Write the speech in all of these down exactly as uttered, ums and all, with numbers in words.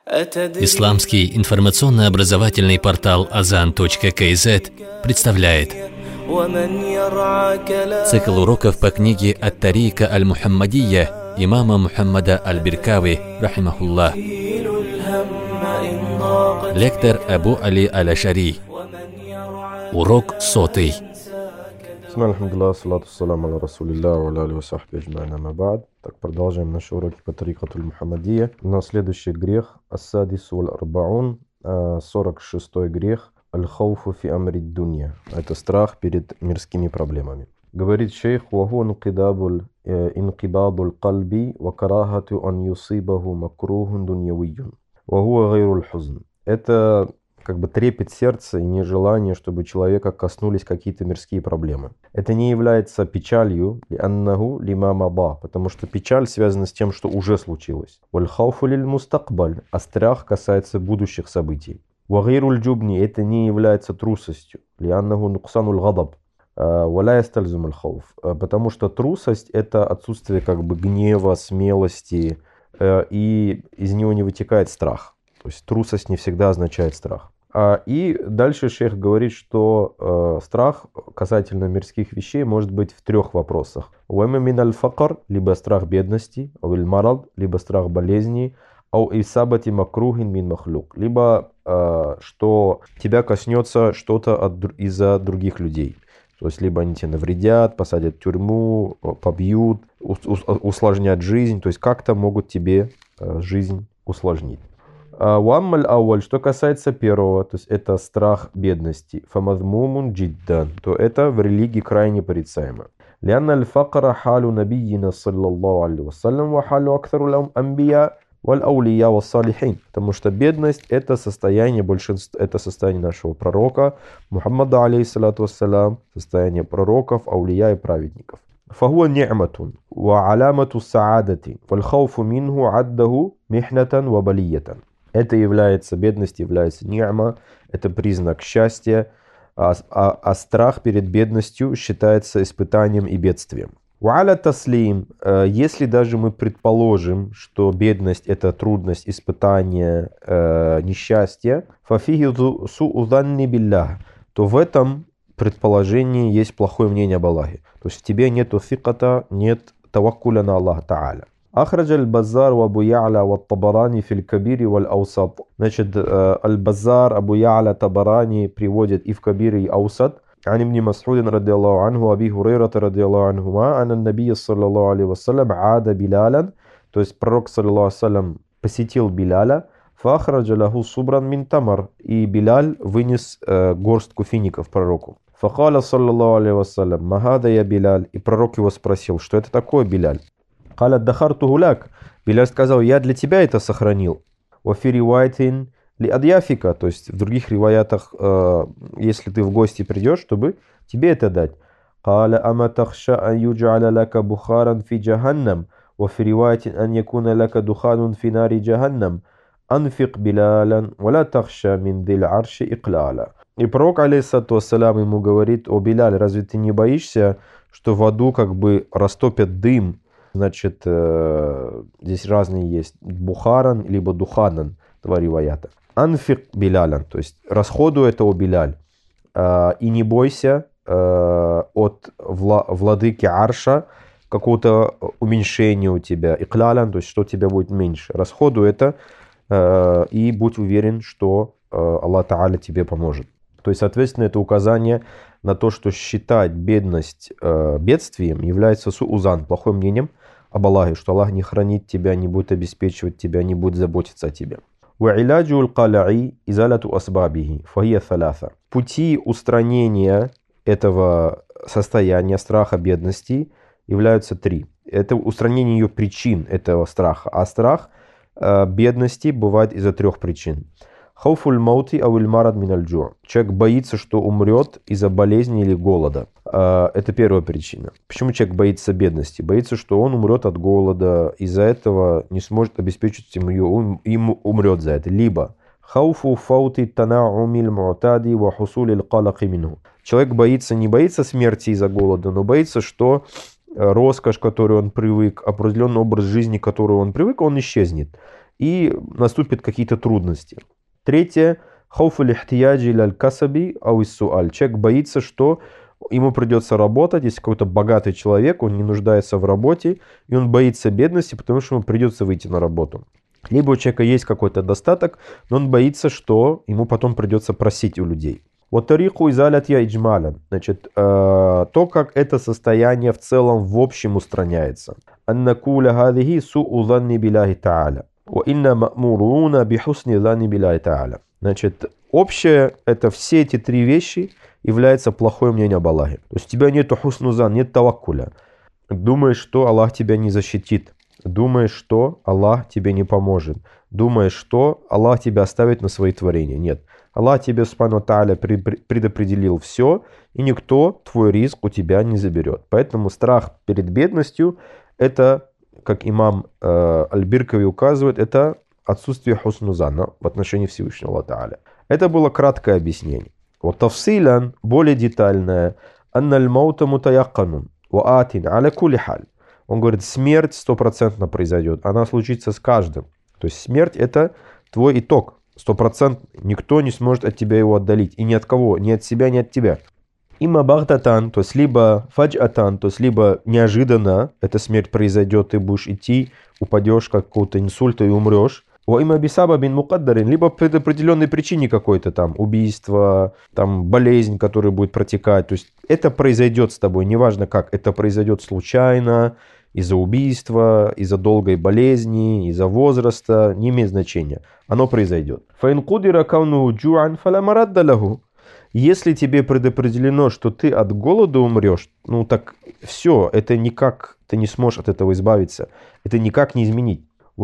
Исламский информационно-образовательный портал азан точка кей зет представляет цикл уроков по книге «Ат-Тарика аль-Мухаммадия» имама Мухаммада аль-Биркави, рахимахуллах. Лектор Абу Али аль-Ашари. Урок сотый. Так, продолжаем наши уроки по тарикату аль-Мухаммадия. У нас следующий грех ас-садис валь-арбаун, сорок шестой грех аль-хауфу фи амри дунья. Это страх перед мирскими проблемами. Говорит шейх: «Ваху инкидабуль инкибадуль кальби ва карахату ан юсибаху макрухун дуньявийюн. Ваху гайруль хузн». Это как бы трепет сердца и нежелание, чтобы человека коснулись какие-то мирские проблемы. Это не является печалью, лианнаху лима маба, потому что печаль связана с тем, что уже случилось. Валь хауфу лиль мустакбаль, а страх касается будущих событий. Вагируль джубни, это не является трусостью, лианнаху нуксануль гадаб, валя ястальзум аль хауф, потому что трусость это отсутствие как бы гнева, смелости, и из него не вытекает страх. То есть трусость не всегда означает страх. И дальше шейх говорит, что э, страх касательно мирских вещей может быть в трех вопросах. Уэма мин аль-факр, либо страх бедности, ауиль марад, либо страх болезни, ау исабати макрухин мин махлюк, либо э, что тебя коснется что-то от, из-за других людей. То есть либо они тебе навредят, посадят в тюрьму, побьют, усложнят жизнь, то есть как-то могут тебе э, жизнь усложнить. Уаммаль ауаль, что касается первого, то есть это страх бедности, фамадмумун джиддан, то это в религии крайне порицаемо. Лианна аль-факра халу набийина саллаллаху алейхи вассалям ва халу аксару амбия валь аулия ва салихин, потому что бедность это состояние большинства, это состояние нашего пророка Мухаммада алейхиссалату вассалям, состояние пророков, аулия и праведников. فهو نعمة وعلامة السعادة والخوف منه عده محنة وبلية. Это является, бедность является ни'ма, это признак счастья, а, а, а страх перед бедностью считается испытанием и бедствием. Ва'аля таслим, если даже мы предположим, что бедность это трудность, испытание, э, несчастье, фафихи су'узанни биллах, то в этом предположении есть плохое мнение об Аллахе. То есть в тебе нету фиката, нет таваккуля на Аллаха Та'аля. أخرج البزار وأبو يعلى والطبراني في الكبير والأوسط. Значит, البزار, أبو يعلى, Табарани приводят и в Кабир, и Аусат. عن ابن مسعود رضي الله عنه وأبي هريرة رضي الله عنهما أن النبي صلى الله عليه وسلم عاد بلالا. То есть пророк صلى الله عليه وسلم посетил Биляля. فأخرج له صبرا من تمر. И Биляль вынес э, горстку фиников пророку. فقال صلى الله عليه وسلم ما هذا يا بلال. И пророк его спросил, что это такое, Биляль? Халя дахарту гуляк. Биляль сказал: я для тебя это сохранил. Вафи ривайтин ли адьяфика, то есть в других риваятах, э, если ты в гости придешь, чтобы тебе это дать. Халя ама тахша ан юджаля лака бухаран фи джаханнам. Вафи ривайтин ан якуна лака духанун фи нари джаханнам. Анфик Билялян валя тахша мин дил арши икляля. И пророк, алейхиссалату вассалям, ему говорит: о Биляль, разве ты не боишься, что в аду как бы растопят дым? Значит, э, здесь разные есть. Бухаран, либо духанан, два риваята. Анфик Билялян, то есть расходуй это, о Биляль. Э, и не бойся э, от вла- владыки Арша какого-то уменьшения у тебя. Иклялян, то есть что у тебя будет меньше. Расходуй это э, и будь уверен, что э, Аллах Та'аля тебе поможет. То есть, соответственно, это указание на то, что считать бедность э, бедствием является су'узан, плохим мнением об Аллахе, что Аллах не хранит тебя, не будет обеспечивать тебя, не будет заботиться о тебе. Пути устранения этого состояния страха бедности являются три. Это устранение ее причин этого страха. А страх э, бедности бывает из-за трех причин. Хауфуль маути ауиль марад миналь джу. Человек боится, что умрет из-за болезни или голода. Это первая причина. Почему человек боится бедности? Боится, что он умрет от голода, из-за этого не сможет обеспечить семью, им умрет за это. Либо хауфу фаути танаумиль му'тади ва хусулиль калаки минху. Человек боится, не боится смерти из-за голода, но боится, что роскошь, к которой он привык, определенный образ жизни, к которому он привык, он исчезнет. и наступят какие-то трудности. Третье. Хауф аль-ихтияджи лаль-касаби ау ис-суаль. Человек боится, что ему придется работать, если какой-то богатый человек, он не нуждается в работе, и он боится бедности, потому что ему придется выйти на работу. Либо у человека есть какой-то достаток, но он боится, что ему потом придется просить у людей. Вот тарику изалятья иджмалян. Значит, э, то, как это состояние в целом в общем устраняется. Аннакуля гадихи су'у занни биляхи та'аля. Ва инна ма'муруна бихусни занни биляхи та'аля. Значит, общее, это все эти три вещи является плохое мнение об Аллахе. То есть у тебя нету хуснузан, нет таваккуля. Думаешь, что Аллах тебя не защитит. Думаешь, что Аллах тебе не поможет. Думаешь, что Аллах тебя оставит на свои творения. Нет. Аллах тебе, субхану тааля, предопределил все, и никто твой ризк у тебя не заберет. Поэтому страх перед бедностью, это, как имам э, Аль-Биркави указывает, это отсутствие хуснузана в отношении Всевышнего Аллаха Тааля. Это было краткое объяснение. Вот тавсилян, более детальное, анналь маута мутаякканун, ва атин аля кули халь. Он говорит, смерть стопроцентно произойдет, она случится с каждым. То есть смерть это твой итог, сто процентов никто не сможет от тебя его отдалить, и ни от кого, ни от себя, ни от тебя. Имма багдатан, то есть либо фаджатан, то есть либо неожиданно эта смерть произойдет, ты будешь идти, упадешь как какого-то инсульта и умрешь. Имма бисаба бин мукаддарин, либо по определенной причине какой-то там убийство, там болезнь, которая будет протекать. То есть это произойдет с тобой, неважно как, это произойдет случайно, из-за убийства, из-за долгой болезни, из-за возраста, не имеет значения. Оно произойдет. Если тебе предопределено, что ты от голода умрешь, ну так все, это никак, ты не сможешь от этого избавиться. Это никак не изменить.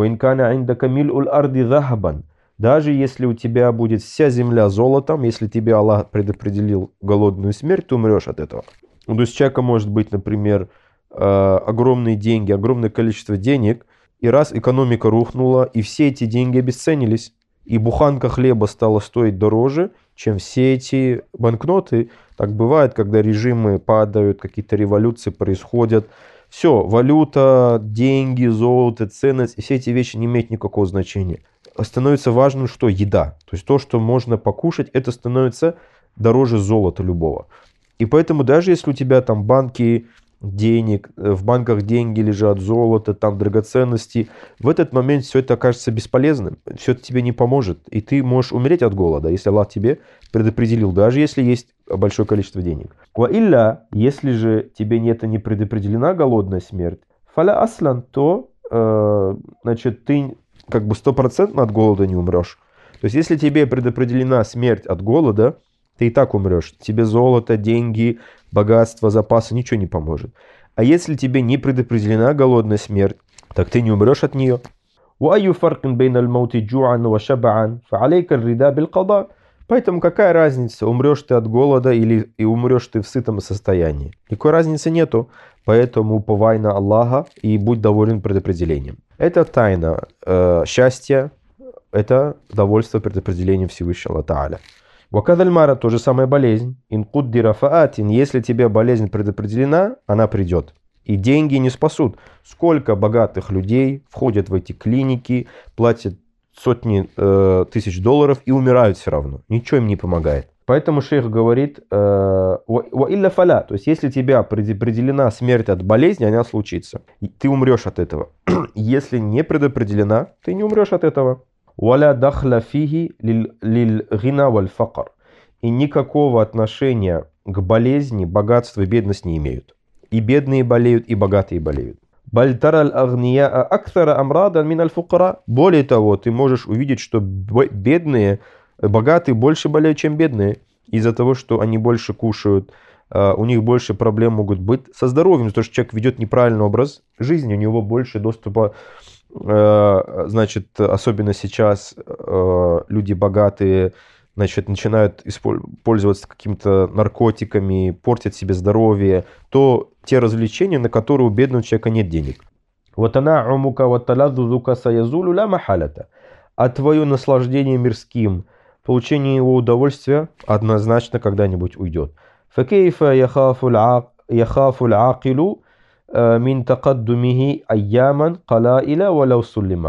Даже если у тебя будет вся земля золотом, если тебе Аллах предопределил голодную смерть, ты умрешь от этого. То есть у человека может быть, например, огромные деньги, огромное количество денег, и раз экономика рухнула, и все эти деньги обесценились, и буханка хлеба стала стоить дороже, чем все эти банкноты. Так бывает, когда режимы падают, какие-то революции происходят. Все, валюта, деньги, золото, ценность, и все эти вещи не имеют никакого значения. Становится важным, что еда. То есть то, что можно покушать, это становится дороже золота любого. И поэтому даже если у тебя там банки денег, в банках деньги лежат, золото, там драгоценности, в этот момент все это окажется бесполезным, все это тебе не поможет, и ты можешь умереть от голода, если Аллах тебе предопределил, даже если есть большое количество денег. Ва илля, если же тебе не это не предопределена голодная смерть, фаля аслан, то э, значит ты как бы стопроцентно от голода не умрешь. То есть если тебе предопределена смерть от голода, ты и так умрешь. Тебе золото, деньги, богатство, запасы, ничего не поможет. А если тебе не предопределена голодная смерть, так ты не умрешь от нее. Поэтому какая разница, умрешь ты от голода или и умрешь ты в сытом состоянии? Никакой разницы нету. Поэтому уповай на Аллаха и будь доволен предопределением. Это тайна э, счастья, это довольство предопределением Всевышнего Тааля. Вакадальмара, то же самая болезнь. Инкуддира фаатин, если тебе болезнь предопределена, она придет. И деньги не спасут. Сколько богатых людей входят в эти клиники, платят сотни э, тысяч долларов и умирают все равно. Ничего им не помогает. Поэтому шейх говорит, ва илля фаля, то есть если тебя предопределена смерть от болезни, она случится. Ты умрешь от этого. Если не предопределена, ты не умрешь от этого. وَلَا دَخْلَ فِيهِ لِلْغِنَى وَالْفَقْرِ. И никакого отношения к болезни, богатству и бедность не имеют. И бедные болеют, и богатые болеют. بَلْ تَرَى الْأَغْنِيَاءَ أَكْثَرَ أَمْرَادًا مِنَ الْفُقَرَاءِ. Более того, ты можешь увидеть, что бедные, богатые больше болеют, чем бедные. Из-за того, что они больше кушают, у них больше проблем могут быть со здоровьем. Потому что человек ведет неправильный образ жизни, у него больше доступа. Значит, особенно сейчас люди богатые, значит, начинают пользоваться какими-то наркотиками, портят себе здоровье, то те развлечения, на которые у бедного человека нет денег. Вот она умука вот таладдузука саязулу ла махалата. А твое наслаждение мирским, получение его удовольствия однозначно когда-нибудь уйдет. Факейфа яхафу ал-акилу мин такаддумихи айяман калаиля валяу суллима.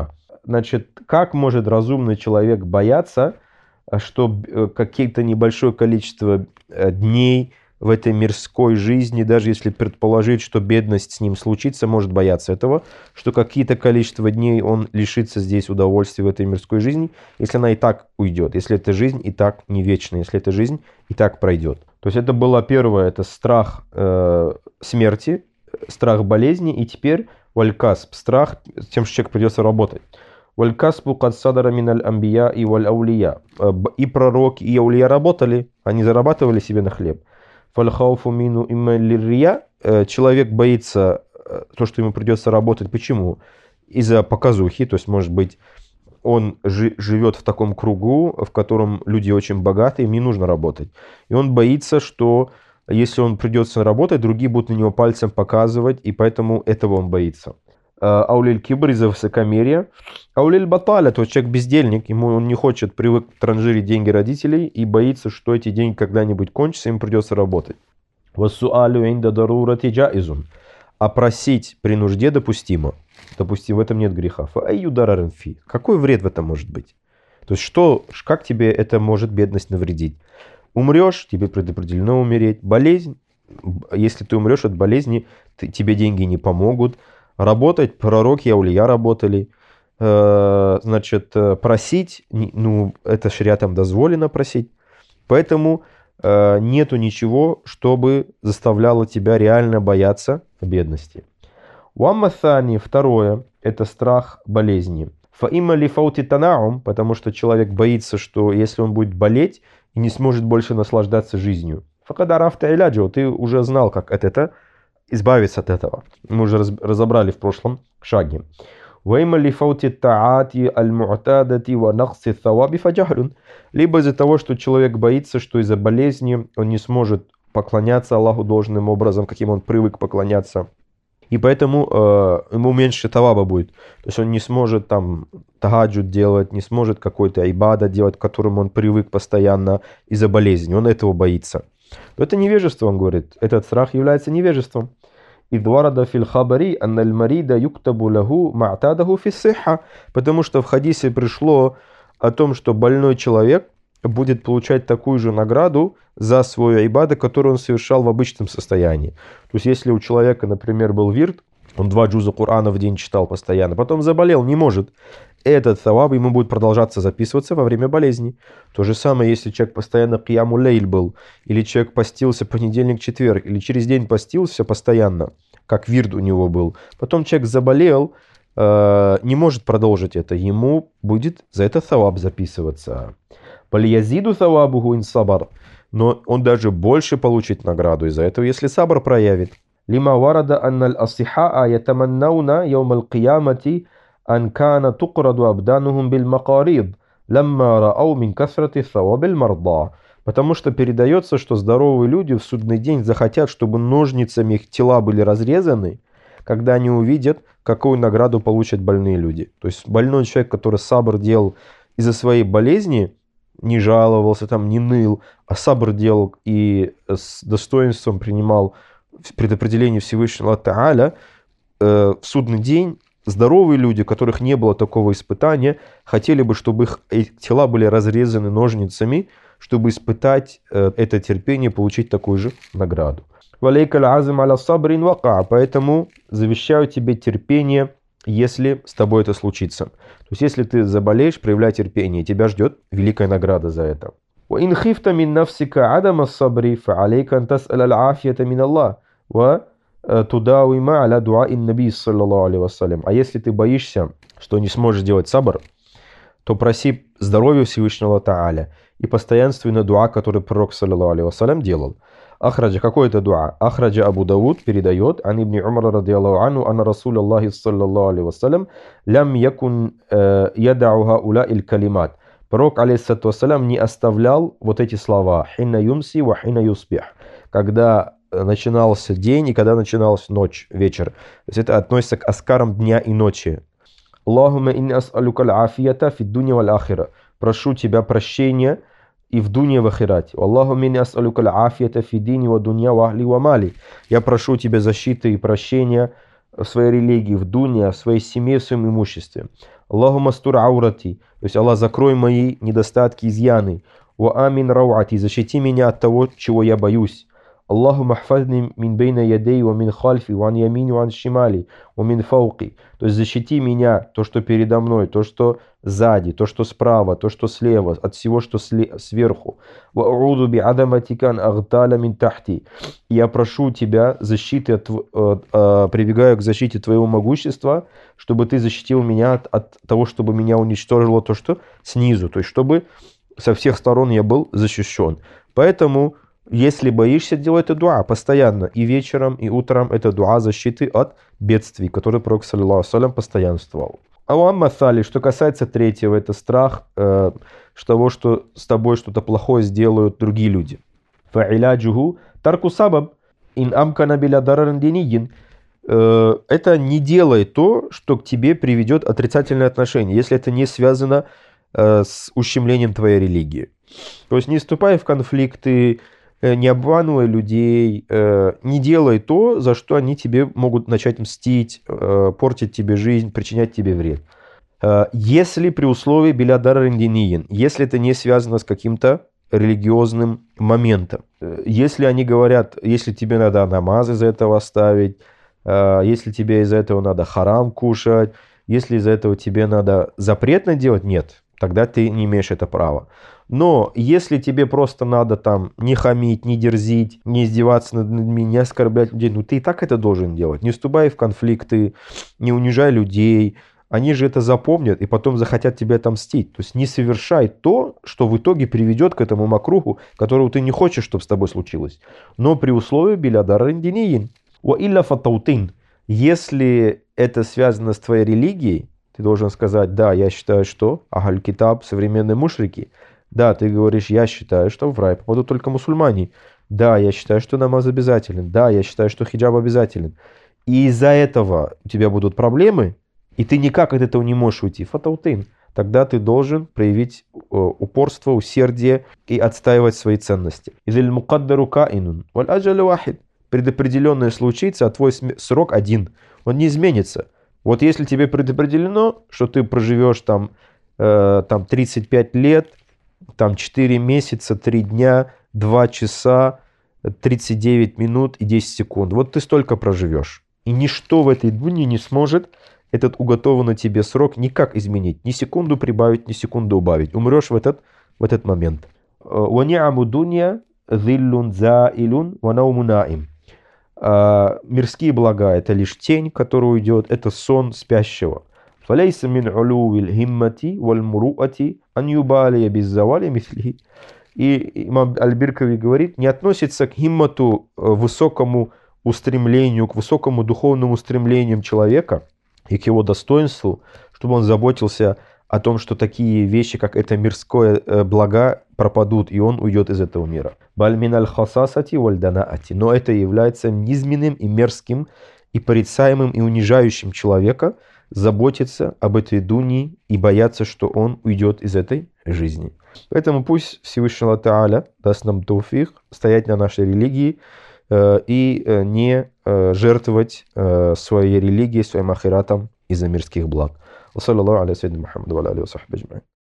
значит, как может разумный человек бояться, что какие-то небольшое количество дней в этой мирской жизни, даже если предположить, что бедность с ним случится, может бояться этого, что какие-то количество дней он лишится здесь удовольствия в этой мирской жизни, если она и так уйдет, если эта жизнь и так не вечная, если эта жизнь и так пройдет. То есть это было первое, это страх э, смерти, страх болезни, и теперь валь-касб, страх тем, что человек придется работать. Валь-касбу кад садара миналь амбия и валь-аулия. И пророки, и аулия работали, они зарабатывали себе на хлеб. Фаль-хауфу мину имма лиррия. Человек боится то, что ему придется работать. Почему? Из-за показухи, то есть, может быть, он жи- живет в таком кругу, в котором люди очень богатые, им не нужно работать. И он боится, что если он придется работать, другие будут на него пальцем показывать, и поэтому этого он боится. Аулиль кибр из-за высокомерия. Аулиль баталя, то есть человек бездельник, ему он не хочет, привык транжирить деньги родителей и боится, что эти деньги когда-нибудь кончатся, им придется работать. Вассуалю инда дарурати джаизун. А просить при нужде допустимо. Допустим, в этом нет греха. Фаайю дарарен фи. Какой вред в этом может быть? То есть что, как тебе это может бедность навредить? Умрешь, тебе предопределено умереть. Болезнь, если ты умрешь от болезни, ты, тебе деньги не помогут. Работать, пророки, аулия работали. Э, значит, просить, ну, это шариатом дозволено просить. Поэтому э, нету ничего, чтобы заставляло тебя реально бояться бедности. Уаммаthani, второе, это страх болезни. Фаима ли фаути танаум, потому что человек боится, что если он будет болеть и не сможет больше наслаждаться жизнью. Факадарафта иляджо, ты уже знал, как от этого избавиться от этого. Мы уже разобрали в прошлом шаге. Либо из-за того, что человек боится, что из-за болезни он не сможет поклоняться Аллаху должным образом, каким он привык поклоняться. И поэтому э, ему меньше таваба будет. То есть он не сможет там тагаджуд делать, не сможет какой-то ибада делать, к которому он привык постоянно из-за болезни. Он этого боится. Но это невежество, он говорит. Этот страх является невежеством. Идварада фил хабари анналь марида юктабу лаху ма'тадаху фиссиха. Потому что в хадисе пришло о том, что больной человек будет получать такую же награду за свою ибаду, которую он совершал в обычном состоянии. То есть если у человека, например, был вирд, он два джуза Кур'ана в день читал постоянно, потом заболел, не может, этот саваб ему будет продолжаться записываться во время болезни. То же самое, если человек постоянно кияму лейль был, или человек постился понедельник-четверг, или через день постился постоянно, как вирд у него был, потом человек заболел, э, не может продолжить это, ему будет за это саваб записываться. Палиязиду савабуху ин сабар. Но он даже больше получит награду из-за этого, если сабр проявит. Лима варада анналь асихаа ятаманнауна яумал киямати ан кана тукраду абданухум бил макарид ламма раау мин касрати савабил марда. Потому что передается, что здоровые люди в судный день захотят, чтобы ножницами их тела были разрезаны, когда они увидят, какую награду получат больные люди. То есть больной человек, который сабр делал из-за своей болезни, не жаловался, там, не ныл, а сабр делал и с достоинством принимал предопределение Всевышнего Тааля, э, в судный день здоровые люди, у которых не было такого испытания, хотели бы, чтобы их тела были разрезаны ножницами, чтобы испытать э, это терпение, получить такую же награду. Поэтому завещаю тебе терпение, если с тобой это случится. То есть, если ты заболеешь, проявляй терпение, тебя ждет великая награда за это. А если ты боишься, что не сможешь делать сабр, то проси здоровья Всевышнего Тааля и постоянствуй на дуа, который пророк саллаллаху алейхи вассалям делал. Ахраджа, какой это дуа? Ахраджа Абу Дауд передает, ан ибн Умар радиаллаху анху, анна Расул Аллахи саллаллаху алейхи вассалям, лям якун ядау хаула иль калимат. Пророк, алейхиссалату вассалям, не оставлял вот эти слова. Хинна юмси ва хинна юсбих. Когда начинался день и когда начиналась ночь, вечер. То есть это относится к аскарам дня и ночи. Аллахумма инни ас'алюка аль-афията фид дунья валь ахира. Прошу тебя прощения и в дуне в ахирате. Аллаху минни ас'алюка аль-афията фи дини ва дунья ва ахли ва мали. Я прошу тебя защиты и прощения в своей религии, в дуне, в своей семье, в своем имуществе. Аллаху мастур аурати, то есть Аллах, закрой мои недостатки, изъяны. Ва амин рауати, защити меня от того, чего я боюсь. Аллаху махфадни мин бейна ядей, ва мин хальфи, ва ан ямини, ва ан шимали, ва мин фауки. То есть защити меня, то, что передо мной, то, что сзади, то, что справа, то, что слева, от всего, что сверху. Ва ауду би адаматикан агталя мин тахти. Я прошу тебя защиты, от, от, от, прибегаю к защите твоего могущества, чтобы ты защитил меня от, от того, чтобы меня уничтожило то, что снизу. То есть чтобы со всех сторон я был защищен. Поэтому, если боишься, делай это дуа постоянно. И вечером, и утром это дуа защиты от бедствий, который Пророк саллаллаху алейхи ва саллям постоянствовал. А что касается третьего, это страх э, того, что с тобой что-то плохое сделают другие люди. Фа'iляджуху тарку сабаб ин амкана биля дараран динийин. Это не делай то, что к тебе приведет отрицательное отношение, если это не связано э, с ущемлением твоей религии. То есть не вступай в конфликты, не обманывай людей, не делай то, за что они тебе могут начать мстить, портить тебе жизнь, причинять тебе вред. Если при условии биля дарарин динийин, если это не связано с каким-то религиозным моментом. Если они говорят, если тебе надо намаз из-за этого оставить, если тебе из-за этого надо харам кушать, если из-за этого тебе надо запретно делать, нет, тогда ты не имеешь это права. Но если тебе просто надо там не хамить, не дерзить, не издеваться над людьми, не оскорблять людей, ну ты и так это должен делать. Не вступай в конфликты, не унижай людей. Они же это запомнят и потом захотят тебя отомстить. То есть не совершай то, что в итоге приведет к этому макруху, которого ты не хочешь, чтобы с тобой случилось. Но при условии биля дарарин динийин. Ва илля фатаутин. Если это связано с твоей религией, ты должен сказать, да, я считаю, что Ахаль Китаб, современные мушрики. Да, ты говоришь, я считаю, что в рай попадут только мусульмане. Да, я считаю, что намаз обязателен. Да, я считаю, что хиджаб обязателен. И из-за этого у тебя будут проблемы, и ты никак от этого не можешь уйти. Фатаутин. Тогда ты должен проявить упорство, усердие и отстаивать свои ценности. Изиль мукаддару каинун, валь аджалю вахид. Предопределенное случится, а твой срок один. Он не изменится. Вот если тебе предопределено, что ты проживешь там, э, там тридцать пять лет, там четыре месяца, три дня, два часа, тридцать девять минут и десять секунд. Вот ты столько проживешь. И ничто в этой дуне не сможет этот уготованный тебе срок никак изменить. Ни секунду прибавить, ни секунду убавить. Умрешь в этот, в этот момент. وَنِعَمُ دُنْيَا ذِلٌّ زَائِلٌ وَنَوْمُ نَائِمٌ. Мирские блага — это лишь тень, которая уйдет, это сон спящего. فَلَيْسَ مِنْ عُلُوِّ الْهِمَّةِ وَالْمُرُؤَةِ أَنْ يُبَالِيَ بِالزَّوَالِ مِثْلِهِ. И имам Аль-Биркави говорит, не относится к химмату, высокому устремлению, к высокому духовному стремлению человека и к его достоинству, чтобы он заботился о том, что такие вещи, как это мирское блага, пропадут, и он уйдет из этого мира. Бальмин аль-хасасати вальданаати. Но это является низменным и мерзким, и порицаемым, и унижающим человека заботиться об этой дуне и бояться, что он уйдет из этой жизни. Поэтому пусть Всевышний Аллах Тааля даст нам тауфик стоять на нашей религии э, и э, не э, жертвовать э, своей религией, своим ахиратом из-за мирских благ. Саллаллаху алейхи ва саллям.